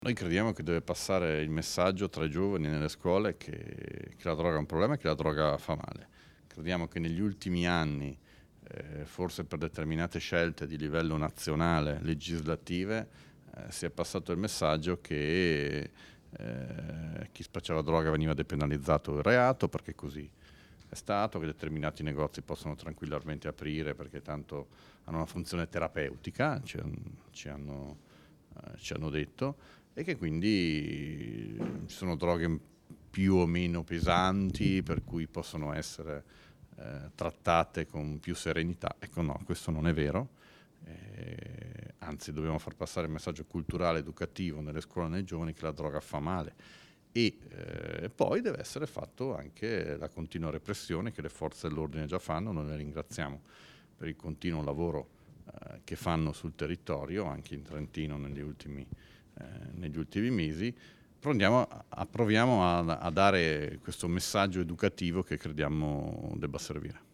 Noi crediamo che deve passare il messaggio tra i giovani nelle scuole che la droga è un problema e che la droga fa male. Crediamo che negli ultimi anni, forse per determinate scelte di livello nazionale, legislative, si è passato il messaggio che chi spacciava droga veniva depenalizzato il reato, perché così è stato, che determinati negozi possono tranquillamente aprire perché tanto hanno una funzione terapeutica, ci hanno detto, e che quindi ci sono droghe più o meno pesanti per cui possono essere trattate con più serenità. Ecco, no, questo non è vero. Anzi, dobbiamo far passare il messaggio culturale educativo nelle scuole e nei giovani che la droga fa male, e poi deve essere fatto anche la continua repressione che le forze dell'ordine già fanno. Noi le ringraziamo per il continuo lavoro che fanno sul territorio, anche in Trentino negli ultimi mesi. Proviamo a dare questo messaggio educativo che crediamo debba servire.